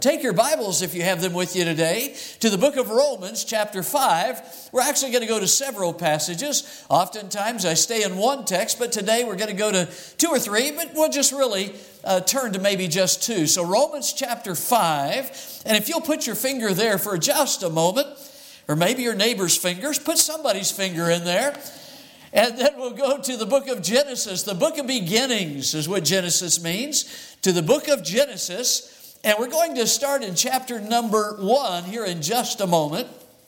Take your Bibles, if you have them with you today, to the book of Romans, chapter 5. We're actually going to go to several passages. Oftentimes I stay in one text, but today we're going to go to two or three, but we'll just really turn to maybe just two. So Romans chapter 5, and if you'll put your finger there for just a moment, or maybe your neighbor's fingers, put somebody's finger in there. And then we'll go to the book of Genesis. The book of beginnings is what Genesis means. To the book of Genesis. And we're going to start in chapter number 1 here in just a moment.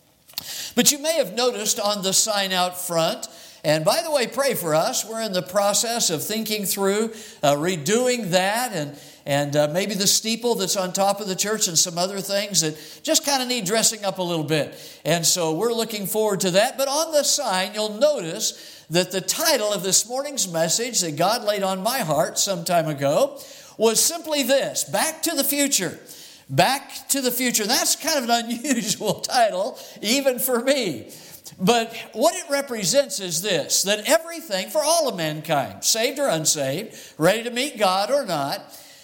But you may have noticed on the sign out front, and by the way, pray for us. We're in the process of thinking through redoing that and maybe the steeple that's on top of the church and some other things that just kind of need dressing up a little bit. And so we're looking forward to that. But on the sign, you'll notice that the title of this morning's message that God laid on my heart some time ago was simply this: Back to the Future. Back to the Future. That's kind of an unusual title, even for me. But what it represents is this: that everything for all of mankind, saved or unsaved, ready to meet God or not,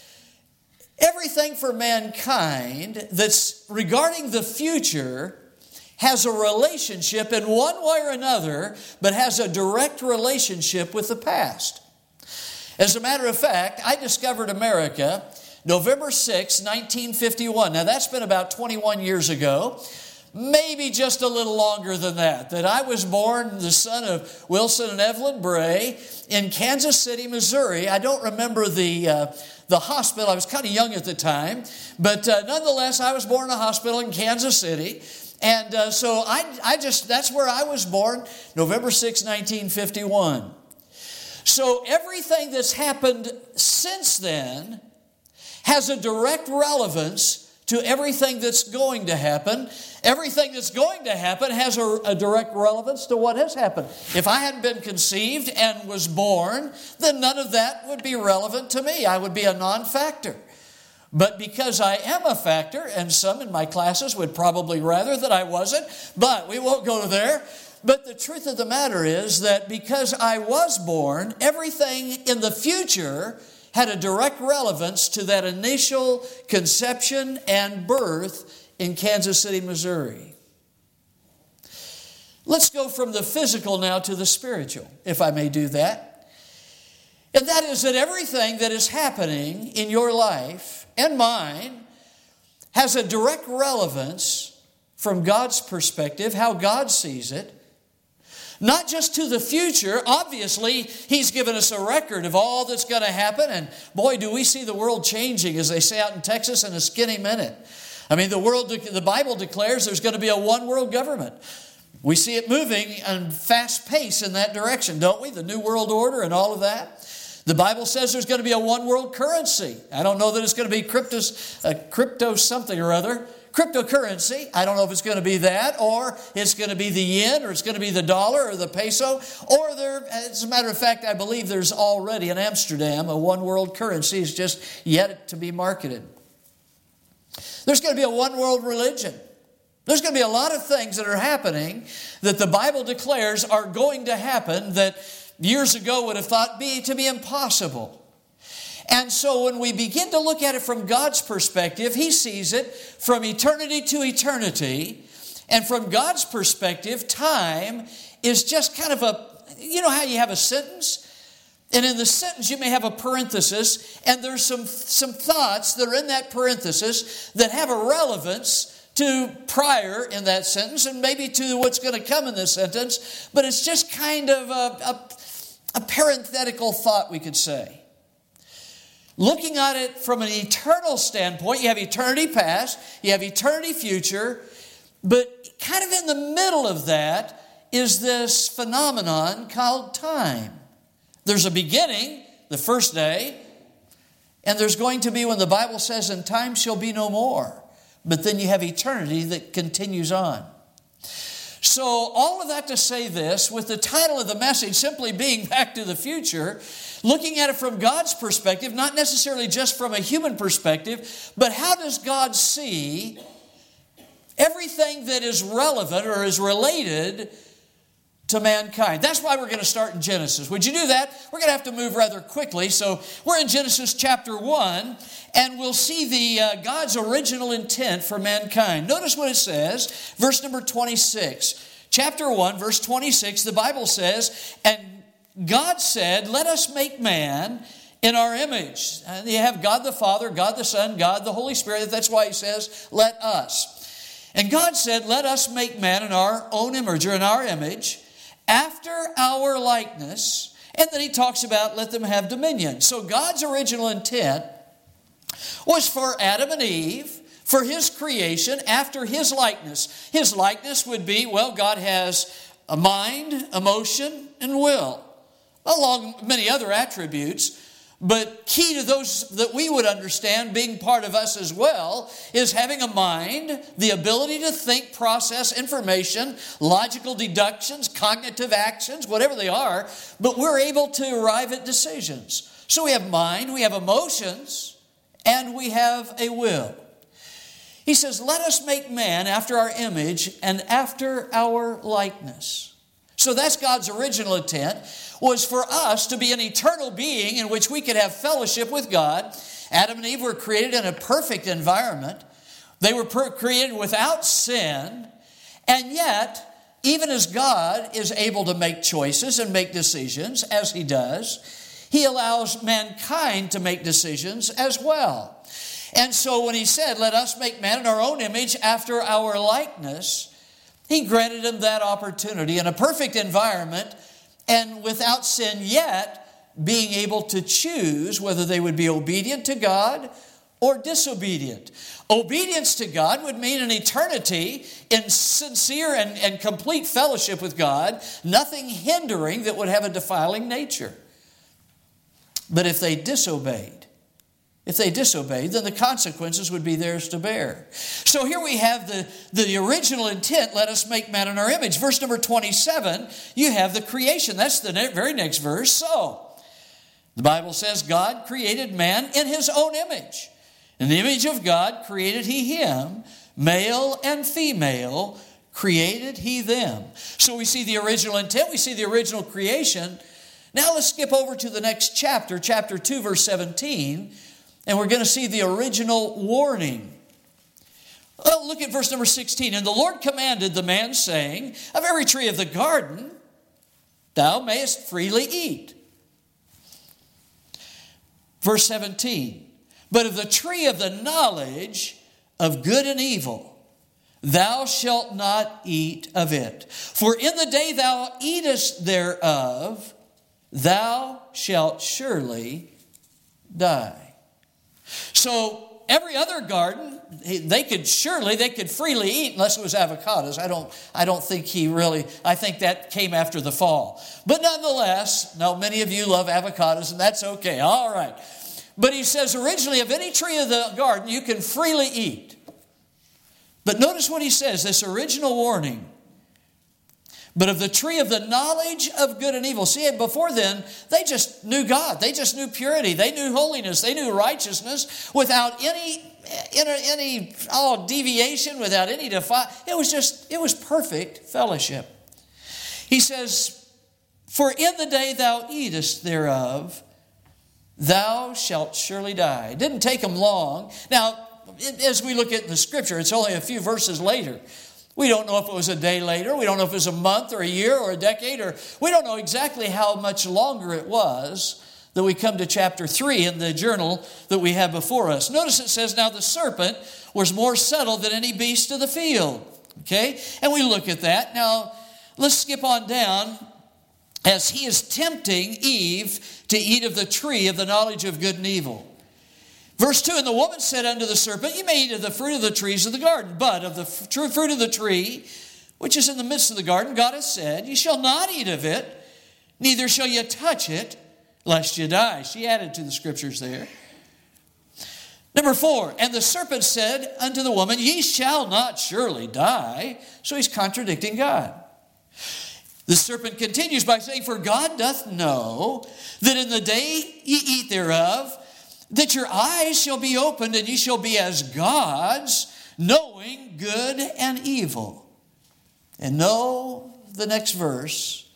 everything for mankind that's regarding the future has a relationship in one way or another, but has a direct relationship with the past. As a matter of fact, I discovered America November 6, 1951. Now, that's been about 21 years ago, maybe just a little longer than that I was born the son of Wilson and Evelyn Bray in Kansas City, Missouri. I don't remember the hospital. I was kind of young at the time, but nonetheless, I was born in a hospital in Kansas City. And so that's where I was born, November 6, 1951. So everything that's happened since then has a direct relevance to everything that's going to happen. Everything that's going to happen has a direct relevance to what has happened. If I hadn't been conceived and was born, then none of that would be relevant to me. I would be a non-factor. But because I am a factor, and some in my classes would probably rather that I wasn't, but we won't go there. But the truth of the matter is that because I was born, everything in the future had a direct relevance to that initial conception and birth in Kansas City, Missouri. Let's go from the physical now to the spiritual, if I may do that. And that is that everything that is happening in your life and mine has a direct relevance from God's perspective, how God sees it. Not just to the future. Obviously, He's given us a record of all that's going to happen. And boy, do we see the world changing, as they say out in Texas, in a skinny minute. I mean, the Bible declares there's going to be a one world government. We see it moving at fast pace in that direction, don't we? The New World Order and all of that. The Bible says there's going to be a one world currency. I don't know that it's going to be crypto something or other. Cryptocurrency. I don't know if it's going to be that, or it's going to be the yen, or it's going to be the dollar or the peso, or as a matter of fact, I believe there's already in Amsterdam a one world currency. It's just yet to be marketed. There's going to be a one world religion. There's going to be a lot of things that are happening that the Bible declares are going to happen that years ago would have thought to be impossible. And so when we begin to look at it from God's perspective, He sees it from eternity to eternity. And from God's perspective, time is just kind of you know how you have a sentence? And in the sentence you may have a parenthesis, and there's some thoughts that are in that parenthesis that have a relevance to prior in that sentence and maybe to what's going to come in this sentence. But it's just kind of a parenthetical thought, we could say. Looking at it from an eternal standpoint, you have eternity past, you have eternity future, but kind of in the middle of that is this phenomenon called time. There's a beginning, the first day, and there's going to be when the Bible says, "And time shall be no more." But then you have eternity that continues on. So all of that to say this, with the title of the message simply being Back to the Future, looking at it from God's perspective, not necessarily just from a human perspective, but how does God see everything that is relevant or is related to mankind. That's why we're going to start in Genesis. Would you do that? We're going to have to move rather quickly. So we're in Genesis chapter 1, and we'll see the God's original intent for mankind. Notice what it says, verse number 26. Chapter 1, verse 26, the Bible says, "And God said, let us make man in our image." And you have God the Father, God the Son, God the Holy Spirit. That's why he says, let us. And God said, let us make man in our own image, or in our image, after our likeness. And then he talks about let them have dominion. So God's original intent was for Adam and Eve, for his creation, after his likeness. His likeness would be, well, God has a mind, emotion, and will, along many other attributes. But key to those that we would understand being part of us as well is having a mind, the ability to think, process information, logical deductions, cognitive actions, whatever they are, but we're able to arrive at decisions. So we have mind, we have emotions, and we have a will. He says, let us make man after our image and after our likeness. So that's God's original intent, was for us to be an eternal being in which we could have fellowship with God. Adam and Eve were created in a perfect environment. They were created without sin. And yet, even as God is able to make choices and make decisions, as he does, he allows mankind to make decisions as well. And so when he said, let us make man in our own image after our likeness, he granted them that opportunity in a perfect environment and without sin, yet being able to choose whether they would be obedient to God or disobedient. Obedience to God would mean an eternity in sincere and complete fellowship with God, nothing hindering that would have a defiling nature. But if they disobeyed, then the consequences would be theirs to bear. So here we have the original intent, let us make man in our image. Verse number 27, you have the creation. That's the very next verse. So, the Bible says God created man in his own image. In the image of God created he him, male and female created he them. So we see the original intent, we see the original creation. Now let's skip over to the next chapter, chapter 2, verse 17. And we're going to see the original warning. Well, look at verse number 16. And the Lord commanded the man, saying, of every tree of the garden thou mayest freely eat. Verse 17. But of the tree of the knowledge of good and evil, thou shalt not eat of it. For in the day thou eatest thereof, thou shalt surely die. So every other garden, they could freely eat unless it was avocados. I don't think I think that came after the fall. But nonetheless, now many of you love avocados and that's okay. All right. But he says originally of any tree of the garden you can freely eat. But notice what he says, this original warning. But of the tree of the knowledge of good and evil. See, before then, they just knew God. They just knew purity. They knew holiness. They knew righteousness without any deviation, without any it was perfect fellowship. He says, for in the day thou eatest thereof, thou shalt surely die. It didn't take them long. Now, as we look at the scripture, it's only a few verses later. We don't know if it was a day later. We don't know if it was a month or a year or a decade. Or we don't know exactly how much longer it was that we come to chapter 3 in the journal that we have before us. Notice it says, now the serpent was more subtle than any beast of the field. Okay? And we look at that. Now, let's skip on down. As he is tempting Eve to eat of the tree of the knowledge of good and evil. Verse 2, and the woman said unto the serpent, you may eat of the fruit of the trees of the garden, but of the fruit of the tree, which is in the midst of the garden, God has said, you shall not eat of it, neither shall you touch it, lest you die. She added to the scriptures there. Number 4, and the serpent said unto the woman, ye shall not surely die. So he's contradicting God. The serpent continues by saying, for God doth know that in the day ye eat thereof, that your eyes shall be opened, and ye shall be as gods, knowing good and evil. And know the next verse.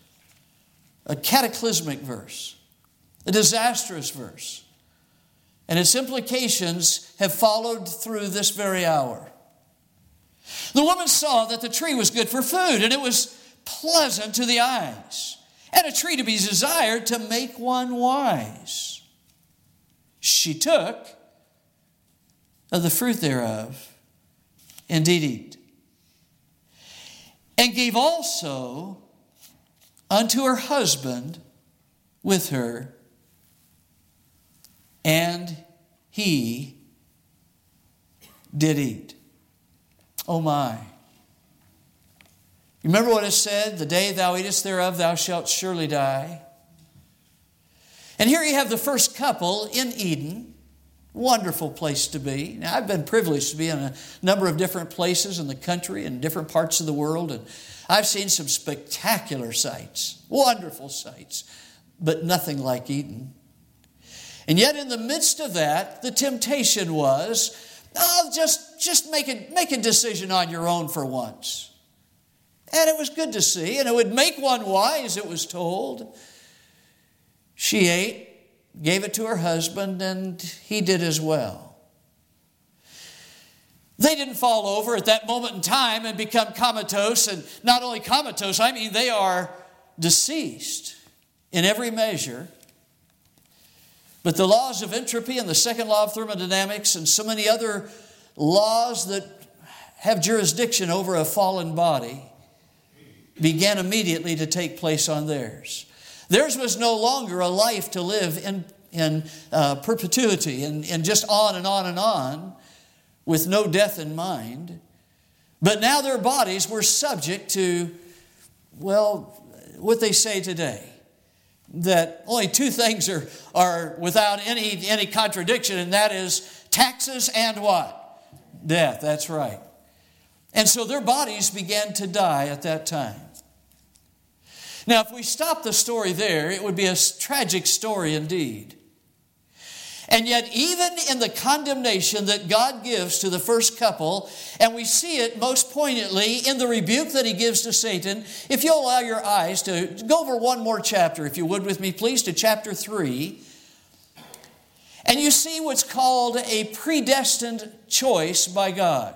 a cataclysmic verse, a disastrous verse. And its implications have followed through this very hour. The woman saw that the tree was good for food, and it was pleasant to the eyes, and a tree to be desired to make one wise. She took of the fruit thereof, and did eat, and gave also unto her husband with her, and he did eat. Oh my. Remember what it said? The day thou eatest thereof, thou shalt surely die. And here you have the first couple in Eden. Wonderful place to be. Now, I've been privileged to be in a number of different places in the country and different parts of the world, and I've seen some spectacular sights, wonderful sights, but nothing like Eden. And yet in the midst of that, the temptation was, just make a decision on your own for once. And it was good to see, and it would make one wise, it was told. She ate, gave it to her husband, and he did as well. They didn't fall over at that moment in time and become comatose, and not only comatose, I mean they are deceased in every measure. But the laws of entropy and the second law of thermodynamics and so many other laws that have jurisdiction over a fallen body began immediately to take place on theirs. Theirs was no longer a life to live in perpetuity and just on and on and on with no death in mind. But now their bodies were subject to, well, what they say today, that only two things are without any contradiction, and that is taxes and what? Death, that's right. And so their bodies began to die at that time. Now, if we stop the story there, it would be a tragic story indeed. And yet, even in the condemnation that God gives to the first couple, and we see it most poignantly in the rebuke that he gives to Satan, if you'll allow your eyes to go over one more chapter, if you would with me, please, to chapter 3. And you see what's called a predestined choice by God.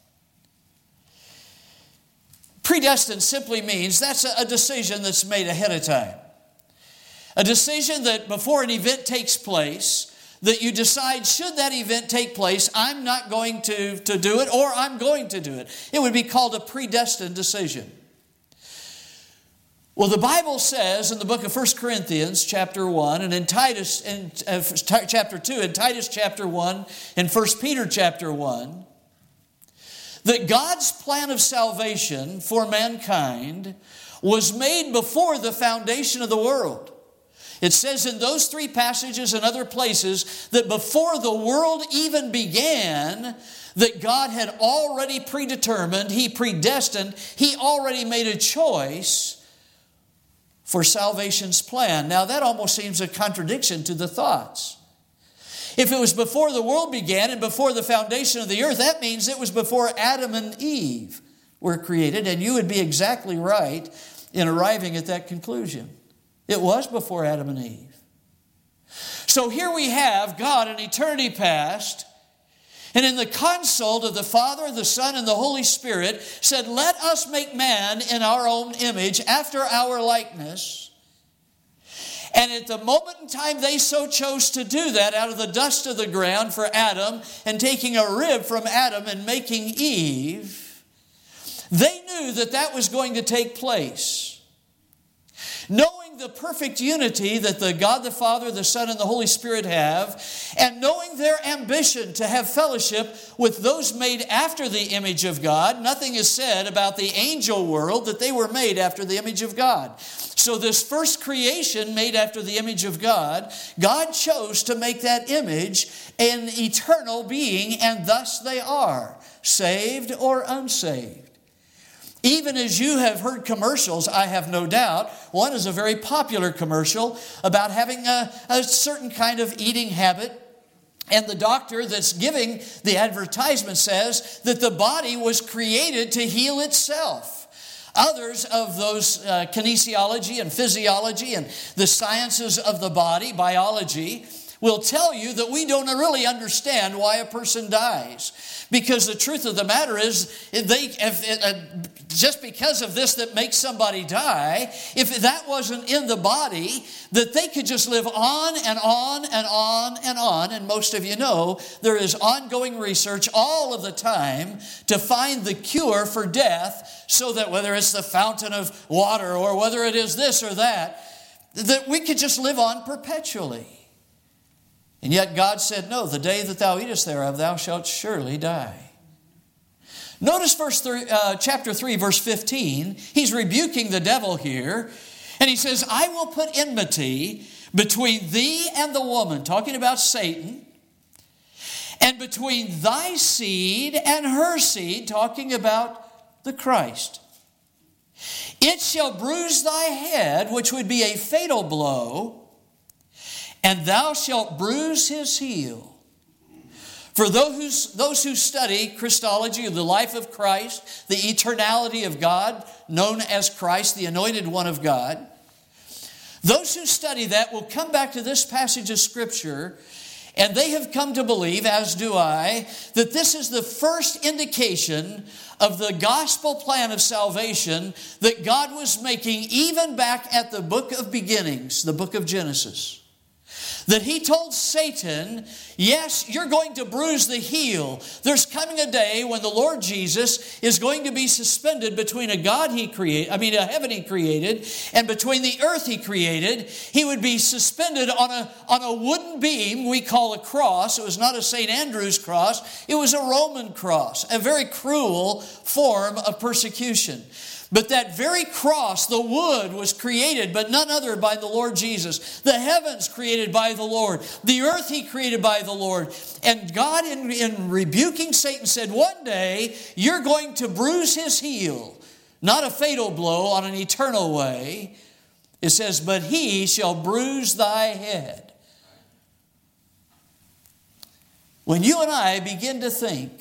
Predestined simply means that's a decision that's made ahead of time. A decision that before an event takes place, that you decide, should that event take place, I'm not going to do it, or I'm going to do it. It would be called a predestined decision. Well, the Bible says in the book of 1 Corinthians chapter 1, and in Titus chapter 2, and Titus chapter 1, and 1 Peter chapter 1, that God's plan of salvation for mankind was made before the foundation of the world. It says in those three passages and other places that before the world even began, that God had already predetermined, he predestined, he already made a choice for salvation's plan. Now that almost seems a contradiction to the thoughts. If it was before the world began and before the foundation of the earth, that means it was before Adam and Eve were created, and you would be exactly right in arriving at that conclusion. It was before Adam and Eve. So here we have God in eternity past, and in the consult of the Father, the Son, and the Holy Spirit, said, let us make man in our own image, after our likeness. And at the moment in time they so chose to do that out of the dust of the ground for Adam, and taking a rib from Adam and making Eve, they knew that that was going to take place. Knowing the perfect unity that the God the Father, the Son, and the Holy Spirit have, and knowing their ambition to have fellowship with those made after the image of God, nothing is said about the angel world that they were made after the image of God. So this first creation made after the image of God, God chose to make that image an eternal being, and thus they are, saved or unsaved. Even as you have heard commercials, I have no doubt, one is a very popular commercial about having a certain kind of eating habit. And the doctor that's giving the advertisement says that the body was created to heal itself. Others of those kinesiology and physiology and the sciences of the body, biology, will tell you that we don't really understand why a person dies. Because the truth of the matter is, just because of this that makes somebody die, if that wasn't in the body, that they could just live on and on and on and on. And most of you know there is ongoing research all of the time to find the cure for death, so that whether it's the fountain of water or whether it is this or that we could just live on perpetually. And yet God said, no, the day that thou eatest thereof, thou shalt surely die. Notice chapter 3, verse 15. He's rebuking the devil here. And he says, I will put enmity between thee and the woman, talking about Satan, and between thy seed and her seed, talking about the Christ. It shall bruise thy head, which would be a fatal blow, and thou shalt bruise his heel. For those who study Christology, the life of Christ, the eternality of God, known as Christ, the anointed one of God, those who study that will come back to this passage of Scripture, and they have come to believe, as do I, that this is the first indication of the gospel plan of salvation that God was making even back at the book of beginnings, the book of Genesis. That he told Satan, yes, you're going to bruise the heel. There's coming a day when the Lord Jesus is going to be suspended between a heaven he created, and between the earth he created. He would be suspended on a wooden beam we call a cross. It was not a St. Andrew's cross. It was a Roman cross, a very cruel form of persecution. But that very cross, the wood, was created, but none other by the Lord Jesus. The heavens created by the Lord. The earth he created by the Lord. And God, in rebuking Satan, said, one day you're going to bruise his heel. Not a fatal blow on an eternal way. It says, but he shall bruise thy head. When you and I begin to think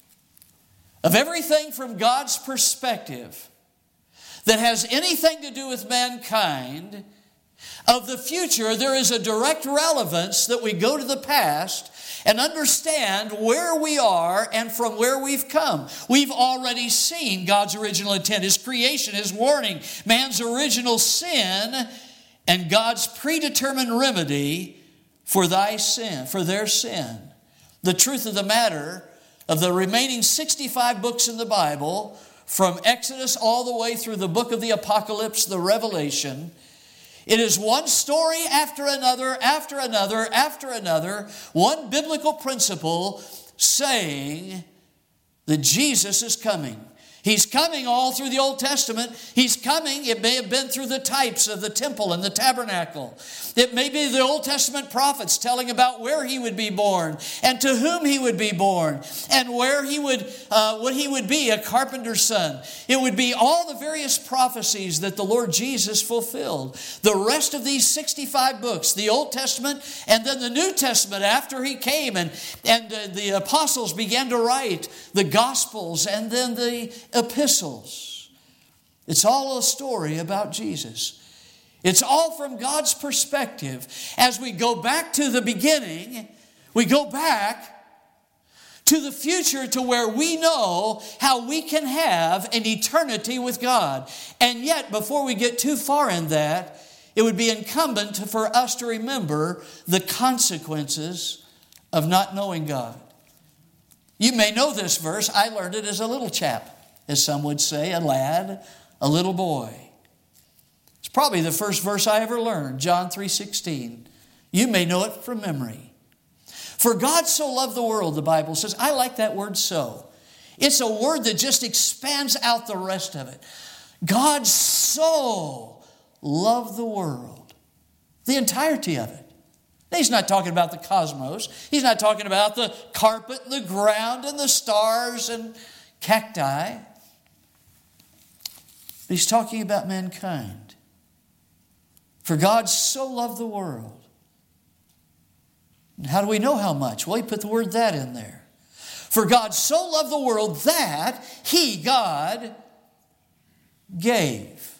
of everything from God's perspective that has anything to do with mankind, of the future, there is a direct relevance that we go to the past and understand where we are and from where we've come. We've already seen God's original intent, His creation, His warning, man's original sin, and God's predetermined remedy for their sin. The truth of the matter, of the remaining 65 books in the Bible, from Exodus all the way through the book of the Apocalypse, the Revelation, it is one story after another, after another, after another, one biblical principle saying that Jesus is coming. He's coming all through the Old Testament. He's coming. It may have been through the types of the temple and the tabernacle. It may be the Old Testament prophets telling about where he would be born and to whom he would be born and where he would, what he would be, a carpenter's son. It would be all the various prophecies that the Lord Jesus fulfilled. The rest of these 65 books, the Old Testament and then the New Testament after he came and the apostles began to write the Gospels and then the epistles. It's all a story about Jesus. It's all from God's perspective. As we go back to the beginning, we go back to the future to where we know how we can have an eternity with God. And yet, before we get too far in that, it would be incumbent for us to remember the consequences of not knowing God. You may know this verse. I learned it as a little chap, as some would say, a lad, a little boy. It's probably the first verse I ever learned, John 3:16. You may know it from memory. For God so loved the world, the Bible says. I like that word so. It's a word that just expands out the rest of it. God so loved the world. The entirety of it. He's not talking about the cosmos. He's not talking about the carpet and the ground and the stars and cacti. He's talking about mankind. For God so loved the world. And how do we know how much? Well, he put the word that in there. For God so loved the world that He, God, gave.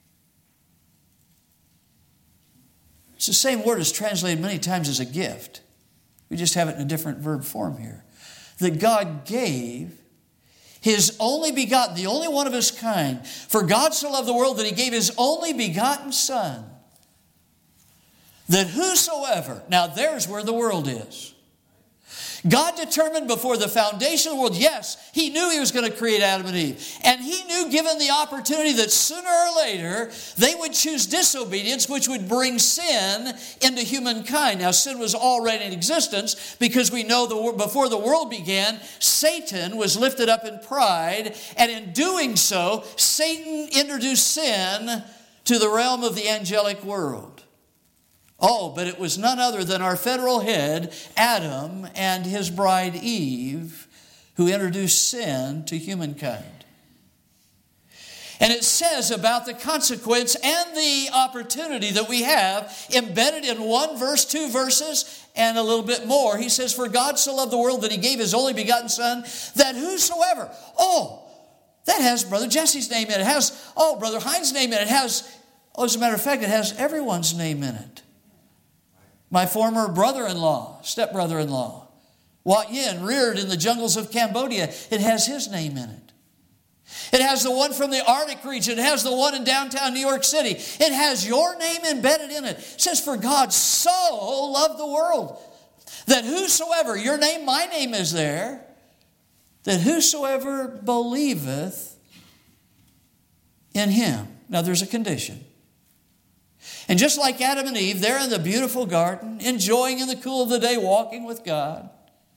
It's the same word as translated many times as a gift. We just have it in a different verb form here. That God gave His only begotten, the only one of His kind. For God so loved the world that He gave His only begotten Son. That whosoever, now there's where the world is. God determined before the foundation of the world, yes, He knew He was going to create Adam and Eve. And He knew, given the opportunity, that sooner or later they would choose disobedience, which would bring sin into humankind. Now, sin was already in existence because we know before the world began, Satan was lifted up in pride. And in doing so, Satan introduced sin to the realm of the angelic world. Oh, but it was none other than our federal head, Adam, and his bride Eve, who introduced sin to humankind. And it says about the consequence and the opportunity that we have embedded in 1 verse, 2 verses, and a little bit more. He says, for God so loved the world that He gave His only begotten Son, that whosoever, that has Brother Jesse's name in it. It has, Brother Hines' name in it. It has, as a matter of fact, it has everyone's name in it. My former brother-in-law, step-brother-in-law, Wat Yin, reared in the jungles of Cambodia. It has his name in it. It has the one from the Arctic region. It has the one in downtown New York City. It has your name embedded in it. It says, for God so loved the world that whosoever, your name, my name is there, that whosoever believeth in Him. Now there's a condition. And just like Adam and Eve, they're in the beautiful garden, enjoying in the cool of the day, walking with God.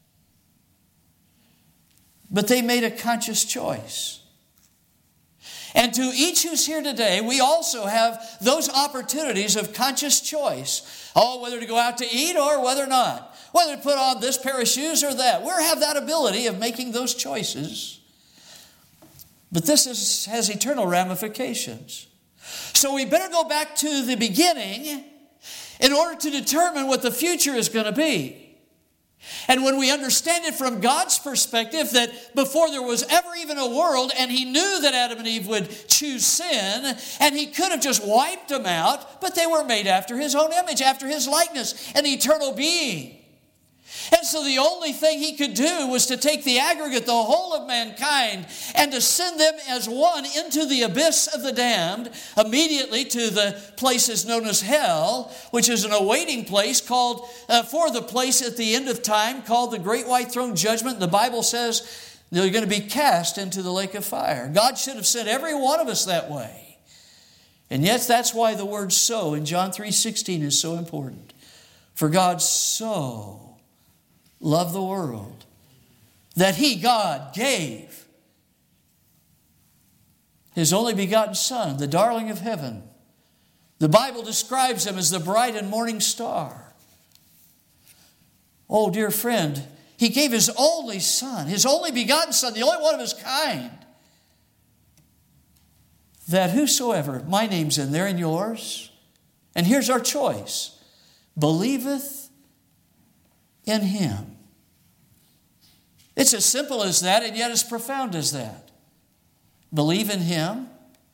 But they made a conscious choice. And to each who's here today, we also have those opportunities of conscious choice. Whether to go out to eat or whether not. Whether to put on this pair of shoes or that. We have that ability of making those choices. But this has eternal ramifications. So we better go back to the beginning in order to determine what the future is going to be. And when we understand it from God's perspective, that before there was ever even a world, and He knew that Adam and Eve would choose sin, and He could have just wiped them out, but they were made after His own image, after His likeness, an eternal being. And so the only thing He could do was to take the aggregate, the whole of mankind, and to send them as one into the abyss of the damned, immediately to the places known as hell, which is an awaiting place called, for the place at the end of time, called the Great White Throne Judgment. The Bible says they're going to be cast into the lake of fire. God should have sent every one of us that way. And yet that's why the word so in John 3:16 is so important. For God so loved the world that He, God, gave His only begotten Son, the darling of heaven. The Bible describes Him as the bright and morning star. Oh, dear friend, He gave His only Son, His only begotten Son, the only one of His kind, that whosoever, my name's in there and yours, and here's our choice, believeth in Him. It's as simple as that, and yet as profound as that. Believe in Him.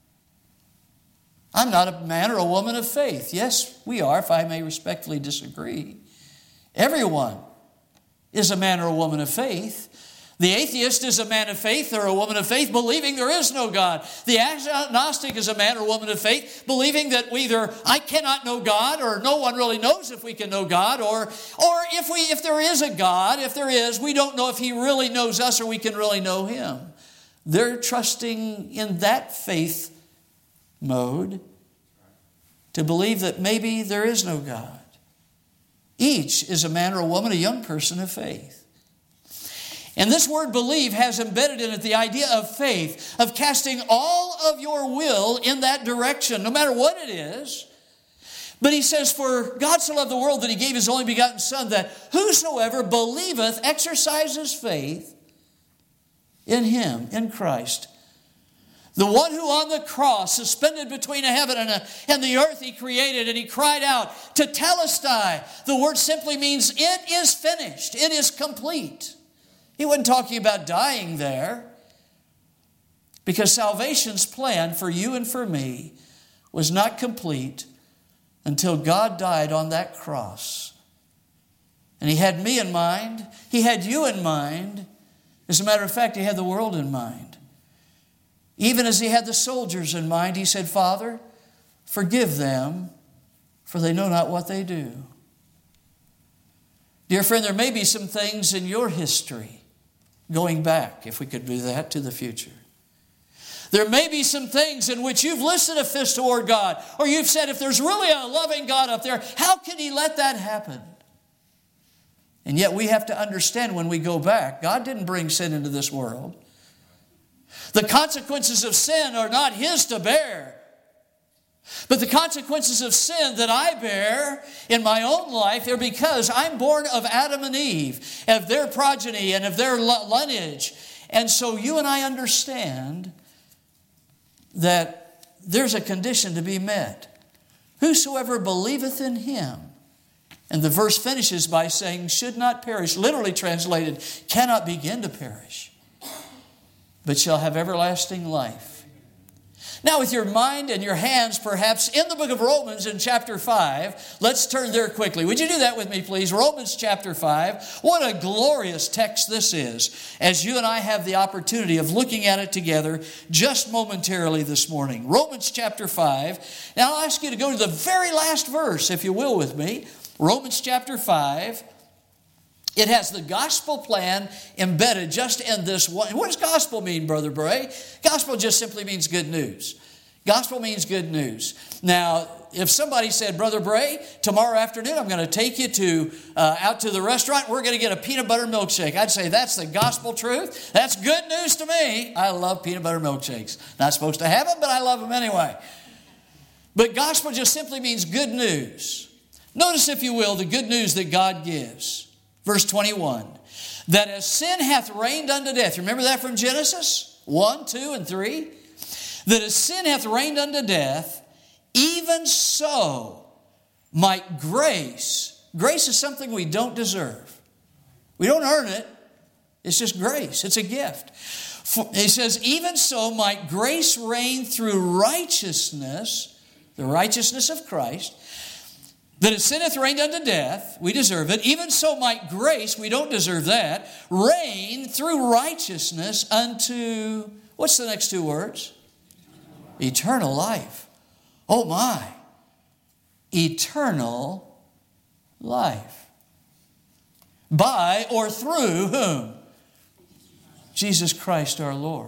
I'm not a man or a woman of faith. Yes, we are, if I may respectfully disagree. Everyone is a man or a woman of faith. The atheist is a man of faith or a woman of faith, believing there is no God. The agnostic is a man or woman of faith, believing that either I cannot know God, or no one really knows if we can know God, or if there is a God, if there is, we don't know if He really knows us or we can really know Him. They're trusting in that faith mode to believe that maybe there is no God. Each is a man or a woman, a young person of faith. And this word believe has embedded in it the idea of faith, of casting all of your will in that direction, no matter what it is. But He says, for God so loved the world that He gave His only begotten Son, that whosoever believeth, exercises faith in Him, in Christ. The one who on the cross, suspended between a heaven and the earth, He created, and He cried out, tetelestai. The word simply means it is finished, it is complete. He wasn't talking about dying there. Because salvation's plan for you and for me was not complete until God died on that cross. And He had me in mind. He had you in mind. As a matter of fact, He had the world in mind. Even as He had the soldiers in mind, He said, Father, forgive them, for they know not what they do. Dear friend, there may be some things in your history, going back, if we could do that, to the future. There may be some things in which you've lifted a fist toward God, or you've said, if there's really a loving God up there, how can He let that happen? And yet we have to understand when we go back, God didn't bring sin into this world. The consequences of sin are not His to bear. But the consequences of sin that I bear in my own life are because I'm born of Adam and Eve, of their progeny and of their lineage. And so you and I understand that there's a condition to be met. Whosoever believeth in Him. And the verse finishes by saying, should not perish. Literally translated, cannot begin to perish, but shall have everlasting life. Now with your mind and your hands perhaps in the book of Romans in chapter 5, let's turn there quickly. Would you do that with me, please? Romans chapter 5. What a glorious text this is, as you and I have the opportunity of looking at it together just momentarily this morning. Romans chapter 5. Now I'll ask you to go to the very last verse, if you will, with me. Romans chapter 5. It has the gospel plan embedded just in this one. What does gospel mean, Brother Bray? Gospel just simply means good news. Gospel means good news. Now, if somebody said, Brother Bray, tomorrow afternoon I'm going to take you out to the restaurant. We're going to get a peanut butter milkshake. I'd say that's the gospel truth. That's good news to me. I love peanut butter milkshakes. Not supposed to have them, but I love them anyway. But gospel just simply means good news. Notice, if you will, the good news that God gives. Verse 21, that as sin hath reigned unto death. Remember that from Genesis 1, 2, and 3? That as sin hath reigned unto death, even so might grace is something we don't deserve. We don't earn it. It's just grace. It's a gift. He says, even so might grace reign through righteousness, the righteousness of Christ, that as sin hath reigned unto death, we deserve it, even so might grace, we don't deserve that, reign through righteousness unto, what's the next two words? Eternal life. Oh my. Eternal life. By or through whom? Jesus Christ our Lord.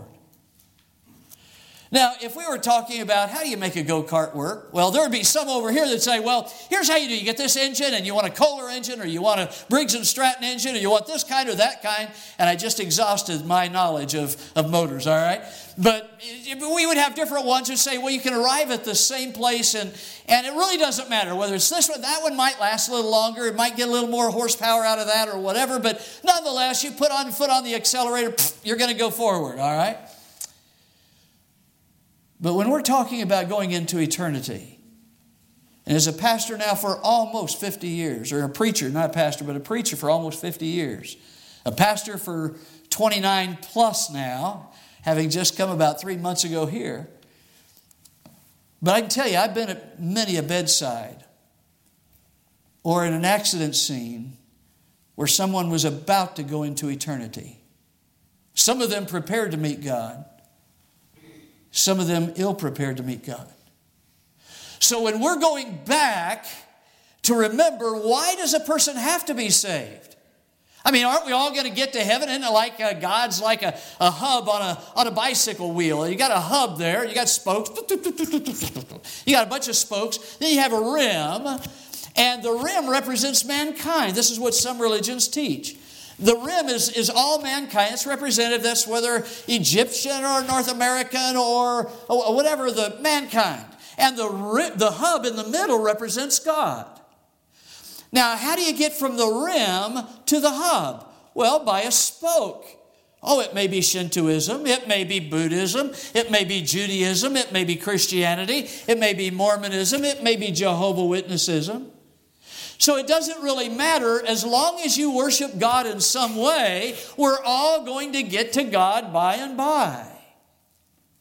Now, if we were talking about how do you make a go-kart work, well, there would be some over here that say, well, here's how you do. You get this engine, and you want a Kohler engine, or you want a Briggs & Stratton engine, or you want this kind or that kind, and I just exhausted my knowledge of motors, all right? But we would have different ones who say, well, you can arrive at the same place, and it really doesn't matter whether it's this one. That one might last a little longer. It might get a little more horsepower out of that or whatever, but nonetheless, you put on foot on the accelerator, you're going to go forward, all right? But when we're talking about going into eternity, and as a pastor now for almost 50 years, or a preacher, not a pastor, but a preacher for almost 50 years, a pastor for 29 plus now, having just come about 3 months ago here. But I can tell you, I've been at many a bedside or in an accident scene where someone was about to go into eternity. Some of them prepared to meet God. Some of them ill-prepared to meet God. So when we're going back to remember, why does a person have to be saved? I mean, aren't we all going to get to heaven? Isn't it like God's like a hub on a bicycle wheel? You got a hub there. You got spokes. You got a bunch of spokes. Then you have a rim. And the rim represents mankind. This is what some religions teach. The rim is all mankind. It's representative. That's whether Egyptian or North American or whatever, the mankind. And the hub in the middle represents God. Now, how do you get from the rim to the hub? Well, by a spoke. Oh, it may be Shintoism. It may be Buddhism. It may be Judaism. It may be Christianity. It may be Mormonism. It may be Jehovah's Witnessism. So it doesn't really matter as long as you worship God in some way, we're all going to get to God by and by.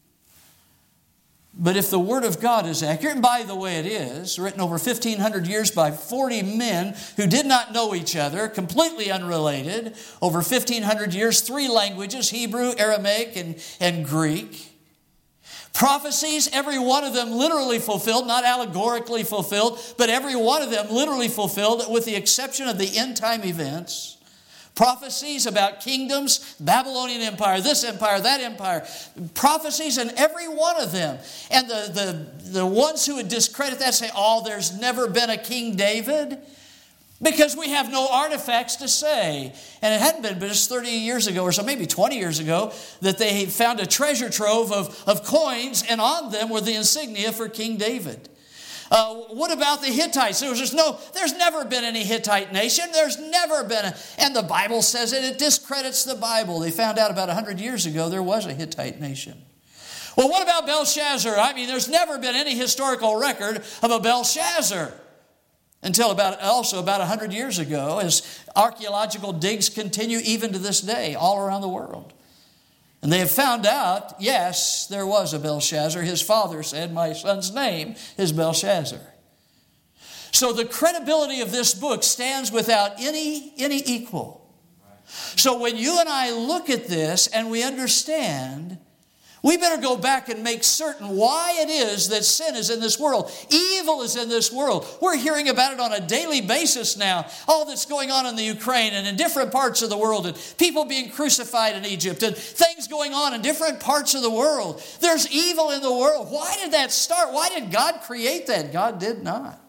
But if the Word of God is accurate, and by the way it is, written over 1,500 years by 40 men who did not know each other, completely unrelated, over 1,500 years, 3 languages, Hebrew, Aramaic, and Greek. Prophecies, every one of them literally fulfilled, not allegorically fulfilled, but every one of them literally fulfilled, with the exception of the end-time events. Prophecies about kingdoms, Babylonian Empire, this empire, that empire. Prophecies in every one of them. And the ones who would discredit that say, oh, there's never been a King David. Because we have no artifacts to say. And it hadn't been but just 30 years ago or so, maybe 20 years ago, that they found a treasure trove of coins, and on them were the insignia for King David. What about the Hittites? There's never been any Hittite nation. There's never been and the Bible says it discredits the Bible. They found out about 100 years ago there was a Hittite nation. Well, what about Belshazzar? There's never been any historical record of a Belshazzar until about 100 years ago, as archaeological digs continue even to this day all around the world. And they have found out, yes, there was a Belshazzar. His father said, my son's name is Belshazzar. So the credibility of this book stands without any equal. So when you and I look at this and we understand, we better go back and make certain why it is that sin is in this world. Evil is in this world. We're hearing about it on a daily basis now. All that's going on in the Ukraine and in different parts of the world, and people being crucified in Egypt, and things going on in different parts of the world. There's evil in the world. Why did that start? Why did God create that? God did not.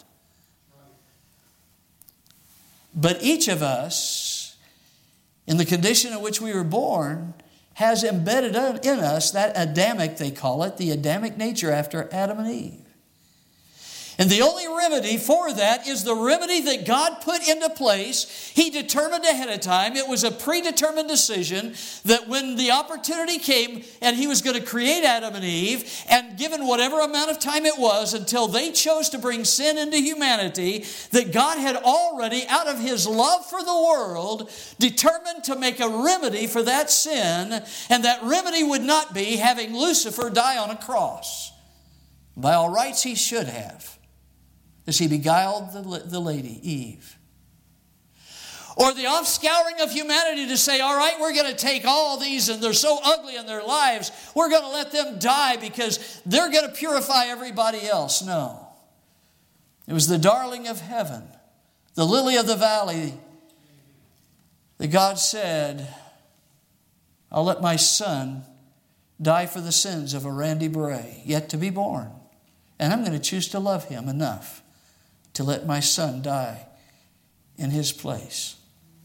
But each of us, in the condition in which we were born, has embedded in us that Adamic, they call it, the Adamic nature after Adam and Eve. And the only remedy for that is the remedy that God put into place. He determined ahead of time. It was a predetermined decision that when the opportunity came and He was going to create Adam and Eve, and given whatever amount of time it was until they chose to bring sin into humanity, that God had already, out of His love for the world, determined to make a remedy for that sin, and that remedy would not be having Lucifer die on a cross. By all rights, he should have, as he beguiled the lady, Eve. Or the offscouring of humanity to say, all right, we're going to take all these, and they're so ugly in their lives, we're going to let them die because they're going to purify everybody else. No. It was the darling of heaven, the lily of the valley, that God said, I'll let my son die for the sins of a Randy Bray, yet to be born. And I'm going to choose to love him enough to let my son die in his place.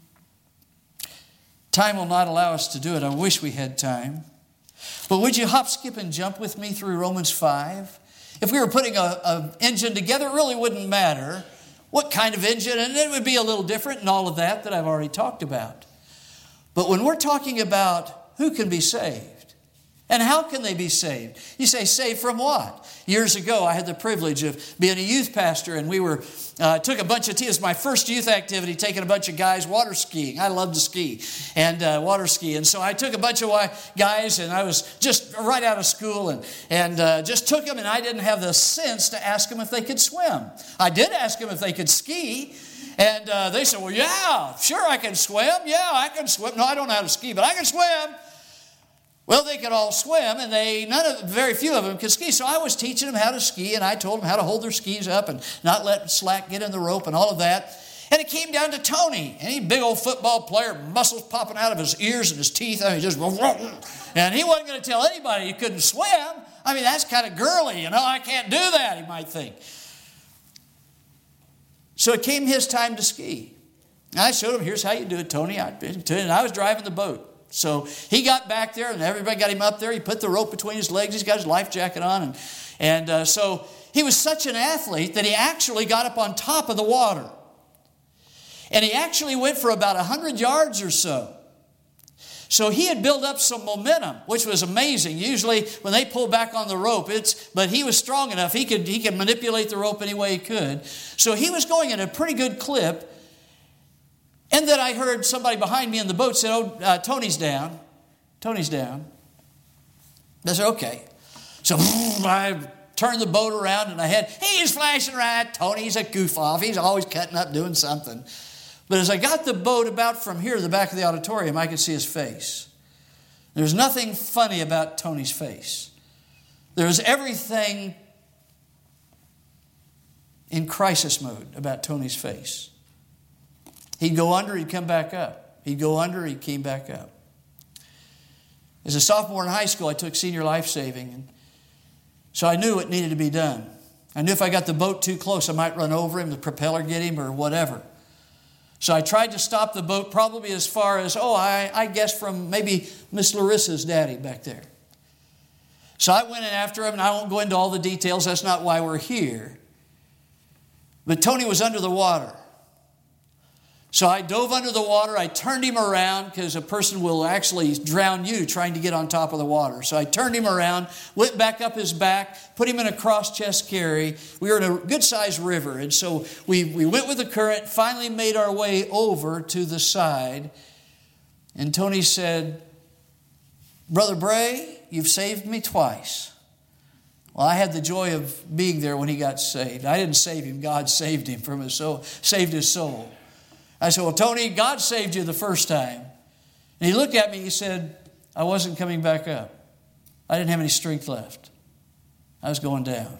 Time will not allow us to do it. I wish we had time. But would you hop, skip, and jump with me through Romans 5? If we were putting an engine together, it really wouldn't matter what kind of engine, and it would be a little different and all of that I've already talked about. But when we're talking about who can be saved, and how can they be saved? You say, saved from what? Years ago, I had the privilege of being a youth pastor, and we took a bunch of it was my first youth activity, taking a bunch of guys water skiing. I love to ski and water ski. And so I took a bunch of guys, and I was just right out of school, and just took them, and I didn't have the sense to ask them if they could swim. I did ask them if they could ski, and they said, well, yeah, sure I can swim. Yeah, I can swim. No, I don't know how to ski, but I can swim. Well, they could all swim, and very few of them could ski. So I was teaching them how to ski, and I told them how to hold their skis up and not let slack get in the rope and all of that. And it came down to Tony, and he's a big old football player, muscles popping out of his ears and his teeth. And he wasn't going to tell anybody he couldn't swim. That's kind of girly, I can't do that, he might think. So it came his time to ski. And I showed him, here's how you do it, Tony. And I was driving the boat. So he got back there, and everybody got him up there. He put the rope between his legs. He's got his life jacket on. And so he was such an athlete that he actually got up on top of the water. And he actually went for about 100 yards or so. So he had built up some momentum, which was amazing. Usually when they pull back on the rope, but he was strong enough. He could manipulate the rope any way he could. So he was going at a pretty good clip. And then I heard somebody behind me in the boat say, Tony's down. Tony's down. I said, okay. So So I turned the boat around and he's flashing right. Tony's a goof off. He's always cutting up doing something. But as I got the boat about from here to the back of the auditorium, I could see his face. There's nothing funny about Tony's face. There's everything in crisis mode about Tony's face. He'd go under, he'd come back up. He'd go under, he came back up. As a sophomore in high school, I took senior life saving. And so I knew it needed to be done. I knew if I got the boat too close, I might run over him, the propeller get him, or whatever. So I tried to stop the boat probably as far as, I guess from maybe Miss Larissa's daddy back there. So I went in after him, and I won't go into all the details. That's not why we're here. But Tony was under the water. So I dove under the water. I turned him around because a person will actually drown you trying to get on top of the water. So I turned him around, went back up his back, put him in a cross-chest carry. We were in a good-sized river. And so we went with the current, finally made our way over to the side. And Tony said, "Brother Bray, you've saved me twice." Well, I had the joy of being there when he got saved. I didn't save him. God saved him from his soul, saved his soul. I said, "Well, Tony, God saved you the first time." And he looked at me and he said, "I wasn't coming back up. I didn't have any strength left. I was going down."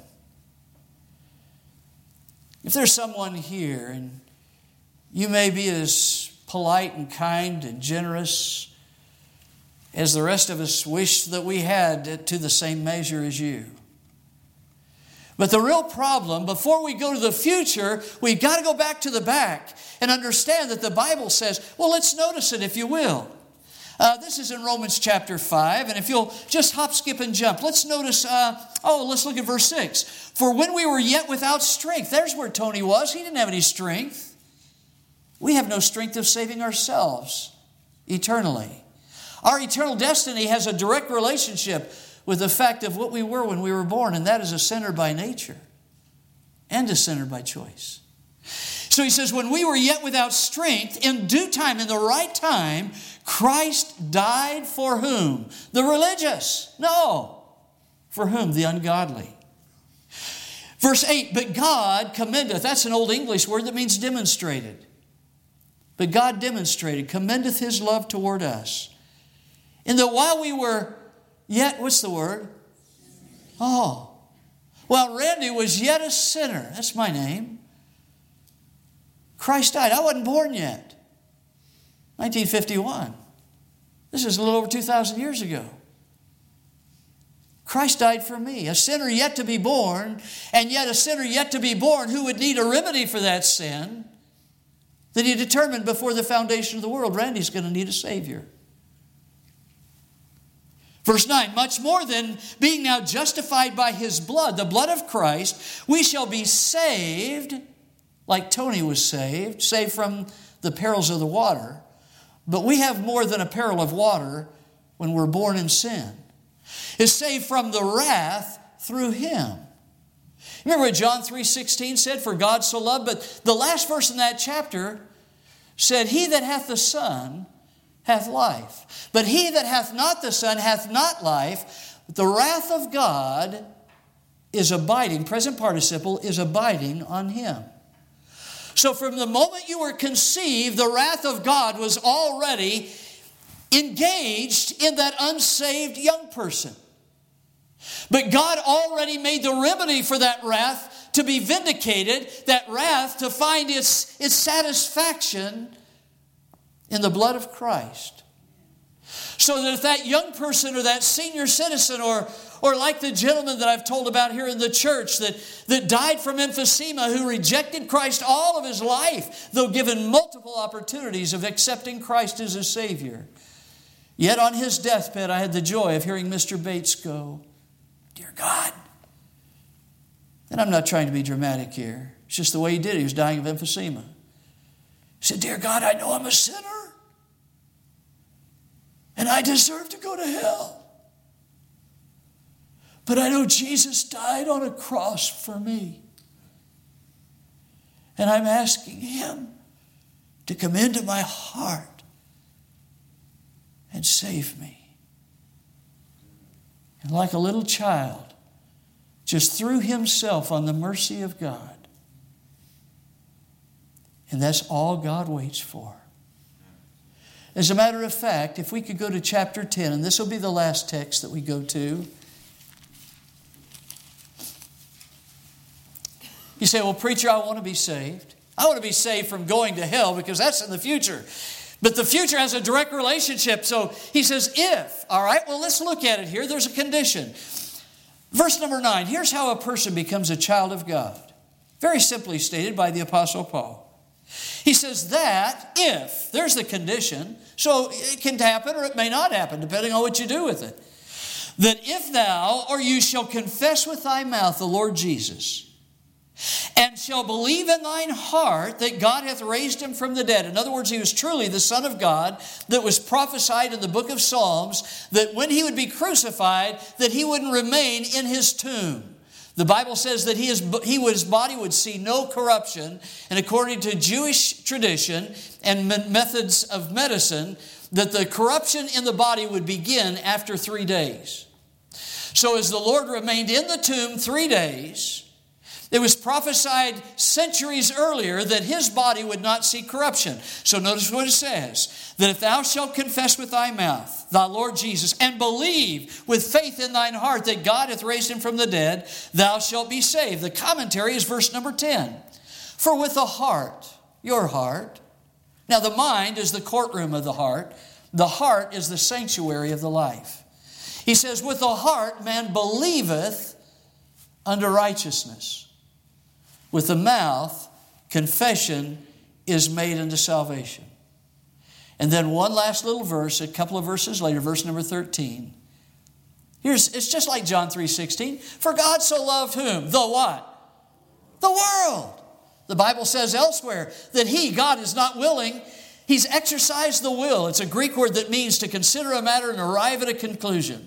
If there's someone here and you may be as polite and kind and generous as the rest of us wish that we had to the same measure as you. But the real problem, before we go to the future, we've got to go back to the back and understand that the Bible says, well, let's notice it if you will. This is in Romans chapter 5, and if you'll just hop, skip, and jump, let's notice, let's look at verse 6. "For when we were yet without strength," there's where Tony was. He didn't have any strength. We have no strength of saving ourselves eternally. Our eternal destiny has a direct relationship with the fact of what we were when we were born, and that is a sinner by nature and a sinner by choice. So he says, when we were yet without strength, in due time, in the right time, Christ died for whom? The religious. No. For whom? The ungodly. Verse 8, "But God commendeth," that's an old English word that means demonstrated. "But God demonstrated, commendeth his love toward us, in that while we were yet," what's the word? Well, Randy was yet a sinner. That's my name. Christ died. I wasn't born yet. 1951. This is a little over 2,000 years ago. Christ died for me, a sinner yet to be born, and yet a sinner yet to be born who would need a remedy for that sin that he determined before the foundation of the world. Randy's going to need a Savior. Verse 9, "Much more than being now justified by his blood, the blood of Christ, we shall be saved," like Tony was saved from the perils of the water. But we have more than a peril of water when we're born in sin. "Is saved from the wrath through him." Remember what John 3:16 said, "For God so loved," but the last verse in that chapter said, "He that hath the Son hath life. But he that hath not the Son hath not life. But the wrath of God is abiding," present participle, "is abiding on him." So from the moment you were conceived, the wrath of God was already engaged in that unsaved young person. But God already made the remedy for that wrath to be vindicated, that wrath to find its satisfaction in the blood of Christ. So that if that young person or that senior citizen or like the gentleman that I've told about here in the church that died from emphysema, who rejected Christ all of his life, though given multiple opportunities of accepting Christ as his Savior. Yet on his deathbed, I had the joy of hearing Mr. Bates go, "Dear God." And I'm not trying to be dramatic here. It's just the way he did it. He was dying of emphysema. He said, "Dear God, I know I'm a sinner. And I deserve to go to hell. But I know Jesus died on a cross for me. And I'm asking him to come into my heart and save me." And like a little child, just threw himself on the mercy of God. And that's all God waits for. As a matter of fact, if we could go to chapter 10, and this will be the last text that we go to. You say, well, preacher, I want to be saved. I want to be saved from going to hell because that's in the future. But the future has a direct relationship. So he says, if. All right, well, let's look at it here. There's a condition. Verse number 9, here's how a person becomes a child of God. Very simply stated by the Apostle Paul. He says that if, there's the condition, so it can happen or it may not happen, depending on what you do with it. That if thou or you shall confess with thy mouth the Lord Jesus, and shall believe in thine heart that God hath raised him from the dead. In other words, he was truly the Son of God that was prophesied in the book of Psalms, that when he would be crucified, that he wouldn't remain in his tomb. The Bible says that his body would see no corruption, and according to Jewish tradition and methods of medicine, that the corruption in the body would begin after 3 days. So as the Lord remained in the tomb 3 days, it was prophesied centuries earlier that his body would not see corruption. So notice what it says, that if thou shalt confess with thy mouth thy Lord Jesus, and believe with faith in thine heart that God hath raised him from the dead, thou shalt be saved. The commentary is verse number 10. For with the heart, your heart, now the mind is the courtroom of the heart is the sanctuary of the life. He says, with the heart man believeth unto righteousness. With the mouth, confession is made unto salvation. And then one last little verse, a couple of verses later, verse number 13. It's just like John 3:16. For God so loved whom? The what? The world. The Bible says elsewhere that God is not willing. He's exercised the will. It's a Greek word that means to consider a matter and arrive at a conclusion.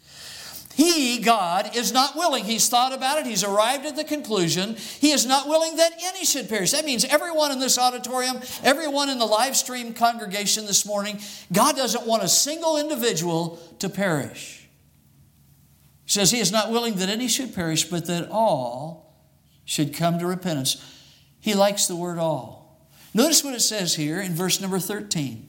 God, is not willing. He's thought about it. He's arrived at the conclusion. He is not willing that any should perish. That means everyone in this auditorium, everyone in the live stream congregation this morning, God doesn't want a single individual to perish. He says he is not willing that any should perish, but that all should come to repentance. He likes the word all. Notice what it says here in verse number 13.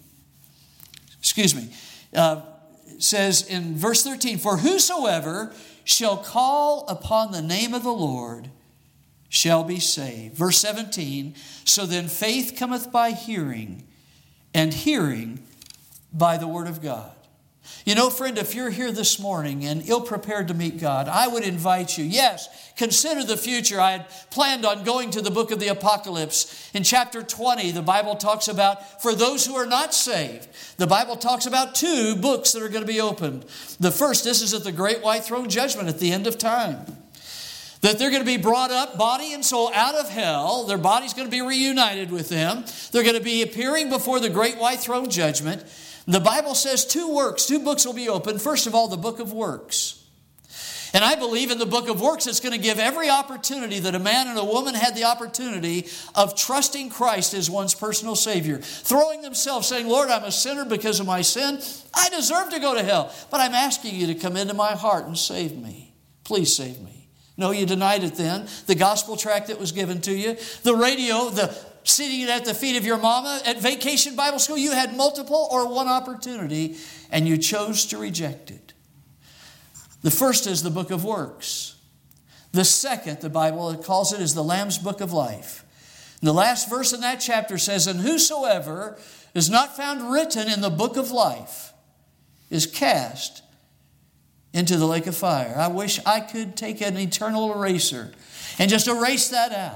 It says in verse 13, for whosoever shall call upon the name of the Lord shall be saved. Verse 17, so then faith cometh by hearing, and hearing by the word of God. You know, friend, if you're here this morning and ill-prepared to meet God, I would invite you, yes, consider the future. I had planned on going to the book of the Apocalypse. In chapter 20, the Bible talks about, for those who are not saved, the Bible talks about 2 books that are going to be opened. The first, this is at the great white throne judgment at the end of time. That they're going to be brought up, body and soul, out of hell. Their body's going to be reunited with them. They're going to be appearing before the great white throne judgment. The Bible says 2 books will be opened. First of all, the book of works. And I believe in the book of works, it's going to give every opportunity that a man and a woman had the opportunity of trusting Christ as one's personal Savior. Throwing themselves, saying, Lord, I'm a sinner because of my sin. I deserve to go to hell. But I'm asking you to come into my heart and save me. Please save me. No, you denied it then. The gospel tract that was given to you. The radio, sitting at the feet of your mama at Vacation Bible School, you had multiple or one opportunity, and you chose to reject it. The first is the book of works. The second, the Bible calls it, is the Lamb's book of life. And the last verse in that chapter says, and whosoever is not found written in the book of life is cast into the lake of fire. I wish I could take an eternal eraser and just erase that out.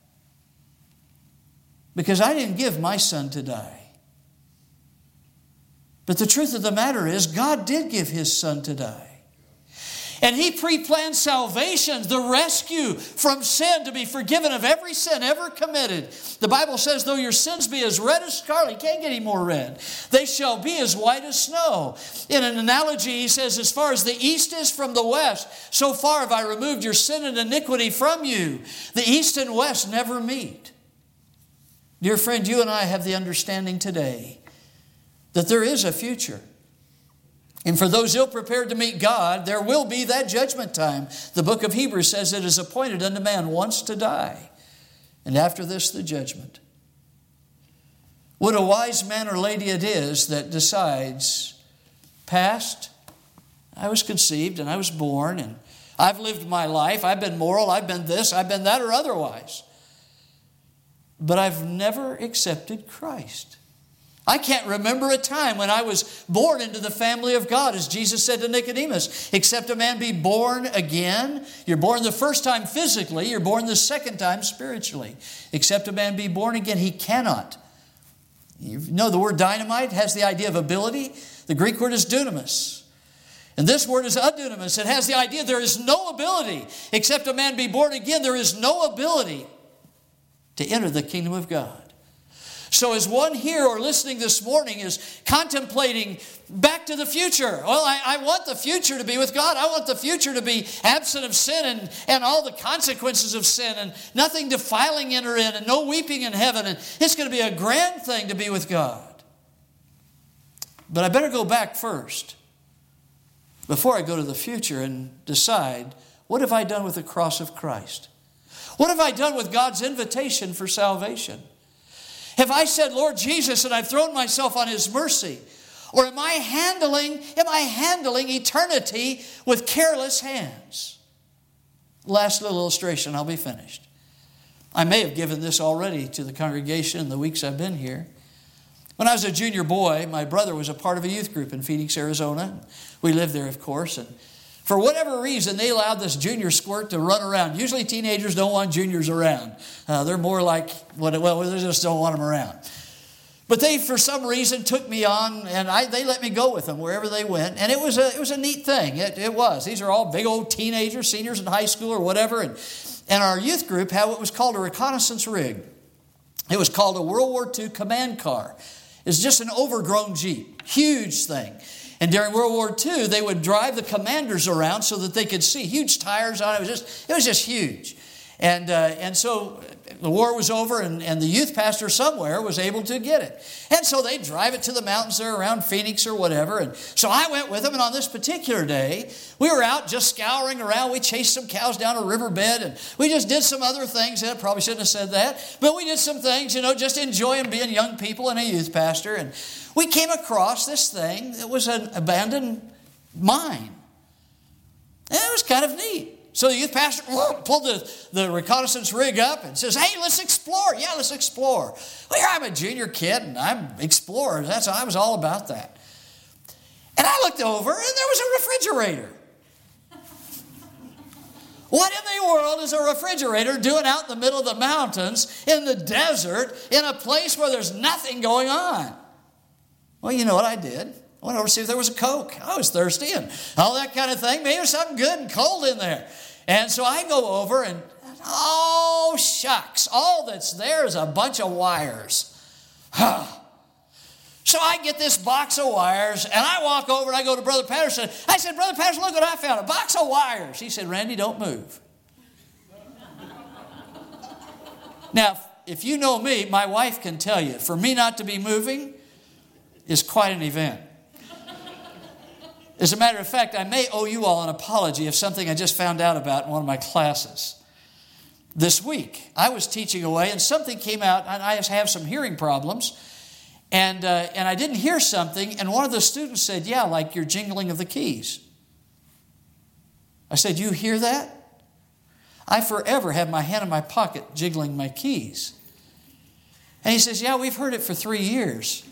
Because I didn't give my son to die. But the truth of the matter is, God did give his son to die. And he pre-planned salvation, the rescue from sin, to be forgiven of every sin ever committed. The Bible says, though your sins be as red as scarlet, you can't get any more red, they shall be as white as snow. In an analogy, he says, as far as the east is from the west, so far have I removed your sin and iniquity from you. The east and west never meet. Dear friend, you and I have the understanding today that there is a future. And for those ill-prepared to meet God, there will be that judgment time. The book of Hebrews says it is appointed unto man once to die, and after this the judgment. What a wise man or lady it is that decides, past, I was conceived and I was born and I've lived my life, I've been moral, I've been this, I've been that, or otherwise. But I've never accepted Christ. I can't remember a time when I was born into the family of God, as Jesus said to Nicodemus, except a man be born again. You're born the first time physically, you're born the second time spiritually. Except a man be born again, he cannot. You know the word dynamite has the idea of ability. The Greek word is dunamis. And this word is adunamis. It has the idea there is no ability. Except a man be born again, there is no ability to enter the kingdom of God. So as one here or listening this morning is contemplating back to the future. Well, I want the future to be with God. I want the future to be absent of sin and all the consequences of sin and nothing defiling enter in and no weeping in heaven. And it's going to be a grand thing to be with God. But I better go back first before I go to the future and decide, what have I done with the cross of Christ? What have I done with God's invitation for salvation? Have I said, Lord Jesus, and I've thrown myself on His mercy? Or am I handling eternity with careless hands? Last little illustration, I'll be finished. I may have given this already to the congregation in the weeks I've been here. When I was a junior boy, my brother was a part of a youth group in Phoenix, Arizona. We lived there, of course, and for whatever reason, they allowed this junior squirt to run around. Usually teenagers don't want juniors around. They're more like, they just don't want them around. But they, for some reason, took me on, and they let me go with them wherever they went. And it was a neat thing. It was. These are all big old teenagers, seniors in high school or whatever. And our youth group had what was called a reconnaissance rig. It was called a World War II command car. It's just an overgrown Jeep. Huge thing. And during World War II, they would drive the commanders around so that they could see. Huge tires on it. It was just huge. And so the war was over, and the youth pastor somewhere was able to get it. And so they'd drive it to the mountains there around Phoenix or whatever. And so I went with them, and on this particular day, we were out just scouring around. We chased some cows down a riverbed, and we just did some other things. I probably shouldn't have said that. But we did some things, just enjoying being young people and a youth pastor. And we came across this thing that was an abandoned mine. And it was kind of neat. So the youth pastor pulled the reconnaissance rig up and says, hey, let's explore. Yeah, let's explore. Well, here I'm a junior kid, and I'm explorer. I was all about that. And I looked over, and there was a refrigerator. What in the world is a refrigerator doing out in the middle of the mountains, in the desert, in a place where there's nothing going on? Well, you know what I did? I went over to see if there was a Coke. I was thirsty and all that kind of thing. Maybe there's something good and cold in there. And so I go over and, oh, shucks. All that's there is a bunch of wires. So I get this box of wires, and I walk over and I go to Brother Patterson. I said, Brother Patterson, look what I found, a box of wires. He said, Randy, don't move. Now, if you know me, my wife can tell you, for me not to be moving is quite an event. As a matter of fact, I may owe you all an apology of something I just found out about in one of my classes. This week, I was teaching away, and something came out, and I have some hearing problems, and I didn't hear something, and one of the students said, yeah, like your jingling of the keys. I said, you hear that? I forever have my hand in my pocket jiggling my keys. And he says, yeah, we've heard it for 3 years.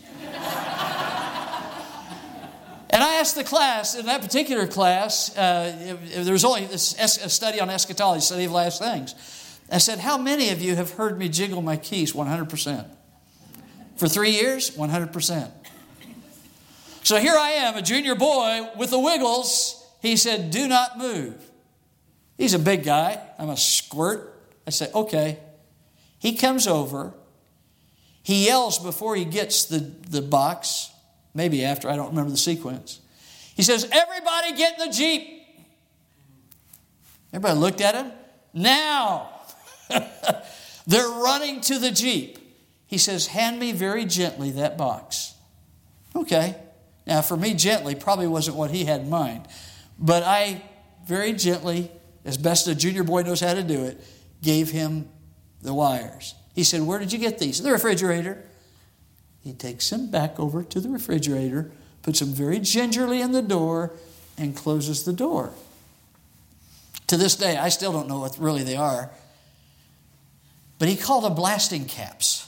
And I asked the class, in that particular class, there was only a study on eschatology, study of last things. I said, how many of you have heard me jiggle my keys? 100%. For 3 years? 100%. So here I am, a junior boy with the wiggles. He said, do not move. He's a big guy. I'm a squirt. I said, okay. He comes over. He yells before he gets the box. Maybe after, I don't remember the sequence. He says, everybody get in the Jeep. Everybody looked at him. Now. They're running to the Jeep. He says, hand me very gently that box. Okay. Now, for me, gently probably wasn't what he had in mind. But I very gently, as best a junior boy knows how to do it, gave him the wires. He said, "Where did you get these?" "The refrigerator." He takes them back over to the refrigerator, puts them very gingerly in the door, and closes the door. To this day, I still don't know what really they are. But he called them blasting caps.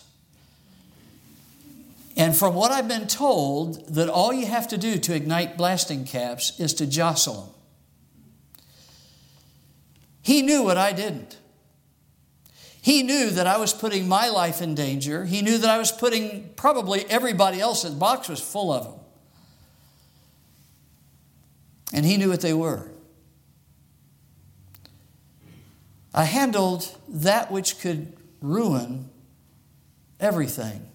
And from what I've been told, that all you have to do to ignite blasting caps is to jostle them. He knew what I didn't. He knew that I was putting my life in danger. He knew that I was putting probably everybody else. The box was full of them. And he knew what they were. I handled that which could ruin everything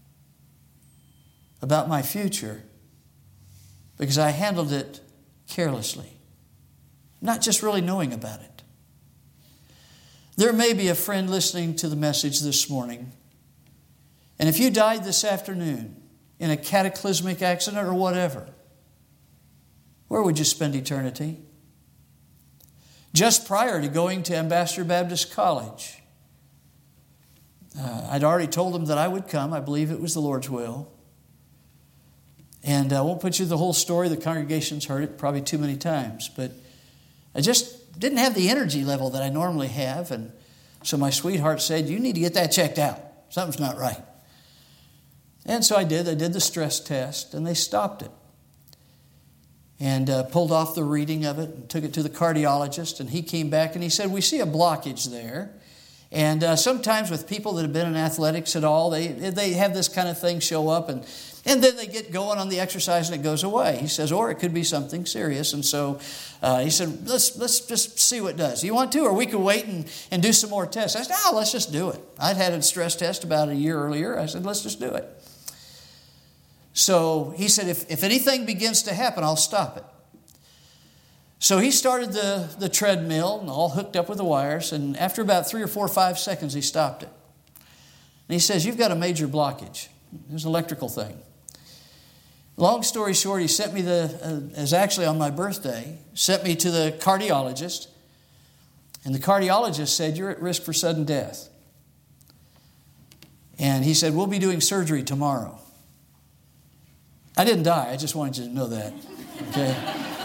about my future because I handled it carelessly, not just really knowing about it. There may be a friend listening to the message this morning, and if you died this afternoon in a cataclysmic accident or whatever, where would you spend eternity? Just prior to going to Ambassador Baptist College, I'd already told them that I would come. I believe it was the Lord's will. And I won't put you the whole story. The congregation's heard it probably too many times. But I just didn't have the energy level that I normally have. And so my sweetheart said, "You need to get that checked out. Something's not right." And so I did. I did the stress test, and they stopped it. And pulled off the reading of it and took it to the cardiologist. And he came back and he said, "We see a blockage there." And sometimes with people that have been in athletics at all, they have this kind of thing show up. And then they get going on the exercise and it goes away. He says, or it could be something serious. And so he said, let's just see what it does. You want to? Or we could wait and do some more tests. I said, let's just do it. I'd had a stress test about a year earlier. I said, let's just do it. So he said, if anything begins to happen, I'll stop it. So he started the treadmill and all hooked up with the wires. And after about 3 or 4 or 5 seconds, he stopped it. And he says, "You've got a major blockage." It was an electrical thing. Long story short, he sent me it was actually on my birthday, sent me to the cardiologist. And the cardiologist said, "You're at risk for sudden death." And he said, "We'll be doing surgery tomorrow." I didn't die. I just wanted you to know that. Okay?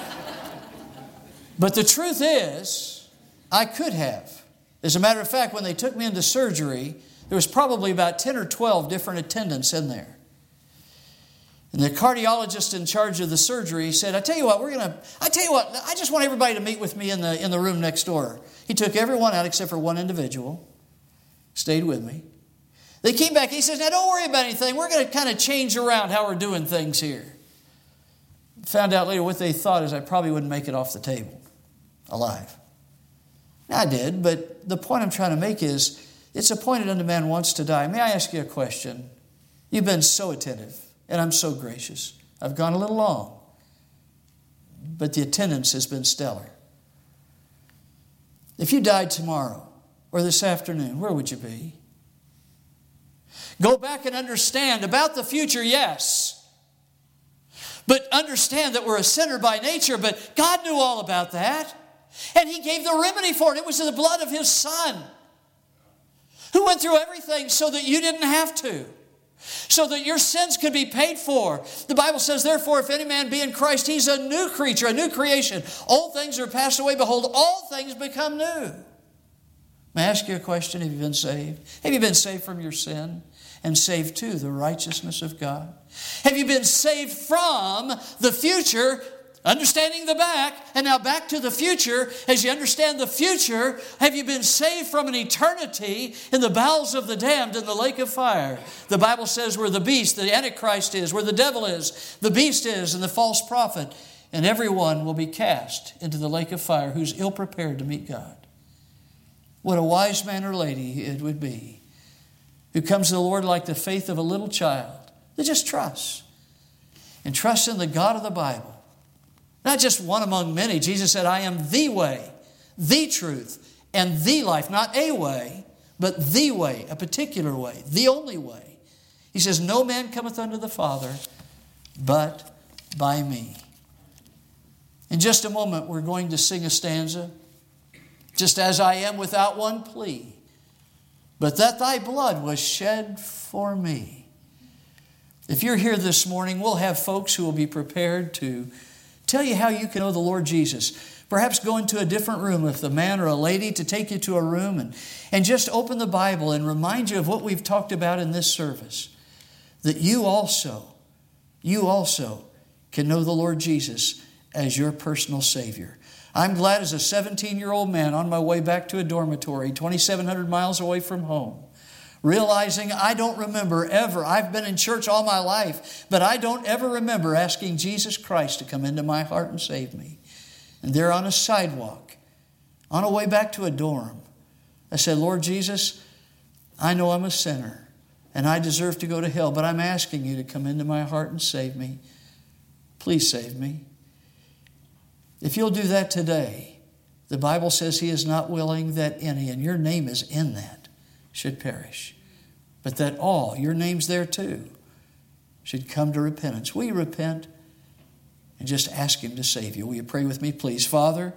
But the truth is, I could have. As a matter of fact, when they took me into surgery, there was probably about 10 or 12 different attendants in there. And the cardiologist in charge of the surgery said, I tell you what, I just want everybody to meet with me in the room next door. He took everyone out except for one individual, stayed with me. They came back, he says, "Now don't worry about anything. We're going to kind of change around how we're doing things here." Found out later what they thought is I probably wouldn't make it off the table alive. Now, I did, but the point I'm trying to make is it's appointed unto man once to die. May I ask you a question? You've been so attentive, and I'm so gracious. I've gone a little long, but the attendance has been stellar. If you died tomorrow or this afternoon, where would you be? Go back and understand about the future, yes. But understand that we're a sinner by nature, but God knew all about that. And He gave the remedy for it. It was the blood of His Son, who went through everything so that you didn't have to, so that your sins could be paid for. The Bible says, therefore, if any man be in Christ, he's a new creature, a new creation. Old things are passed away. Behold, all things become new. May I ask you a question? Have you been saved? Have you been saved from your sin and saved to the righteousness of God? Have you been saved from the future, understanding the back, and now back to the future? As you understand the future, have you been saved from an eternity in the bowels of the damned in the lake of fire? The Bible says where the beast, the Antichrist is, where the devil is, the beast is, and the false prophet, and everyone will be cast into the lake of fire who's ill-prepared to meet God. What a wise man or lady it would be who comes to the Lord like the faith of a little child that just trusts and trusts in the God of the Bible. Not just one among many. Jesus said, I am the way, the truth, and the life. Not a way, but the way, a particular way, the only way. He says, no man cometh unto the Father but by me. In just a moment, we're going to sing a stanza. Just as I am without one plea, but that thy blood was shed for me. If you're here this morning, we'll have folks who will be prepared to tell you how you can know the Lord Jesus. Perhaps go into a different room with a man or a lady to take you to a room and just open the Bible and remind you of what we've talked about in this service. That you also can know the Lord Jesus as your personal Savior. I'm glad as a 17-year-old man on my way back to a dormitory 2,700 miles away from home, realizing I don't remember ever, I've been in church all my life, but I don't ever remember asking Jesus Christ to come into my heart and save me. And there on a sidewalk, on a way back to a dorm, I said, Lord Jesus, I know I'm a sinner and I deserve to go to hell, but I'm asking you to come into my heart and save me. Please save me. If you'll do that today, the Bible says He is not willing that any, and your name is in that, should perish, but that all, your name's there too, should come to repentance. Will you repent and just ask Him to save you? Will you pray with me, please? Father,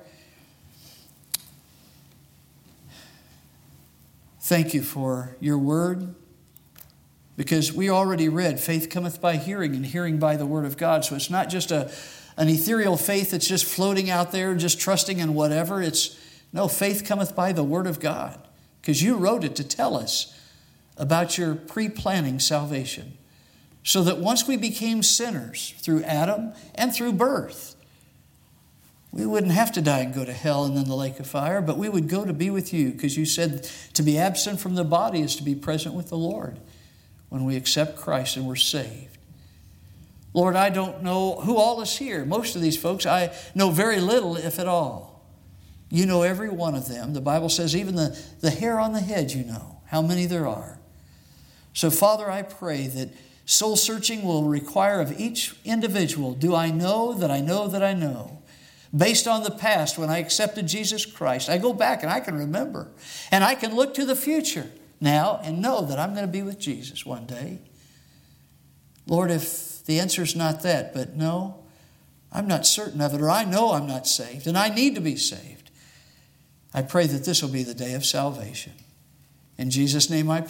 thank you for your word, because we already read, faith cometh by hearing, and hearing by the word of God. So it's not just an ethereal faith that's just floating out there, just trusting in whatever. No, faith cometh by the word of God, because you wrote it to tell us about your pre-planning salvation, so that once we became sinners through Adam and through birth, we wouldn't have to die and go to hell and then the lake of fire, but we would go to be with you, because you said to be absent from the body is to be present with the Lord when we accept Christ and we're saved. Lord, I don't know who all is here. Most of these folks, I know very little, if at all. You know every one of them. The Bible says even the hair on the head you know, how many there are. So, Father, I pray that soul searching will require of each individual, do I know that I know that I know? Based on the past, when I accepted Jesus Christ, I go back and I can remember. And I can look to the future now and know that I'm going to be with Jesus one day. Lord, if the answer is not that, but no, I'm not certain of it, or I know I'm not saved, and I need to be saved, I pray that this will be the day of salvation. In Jesus' name I pray.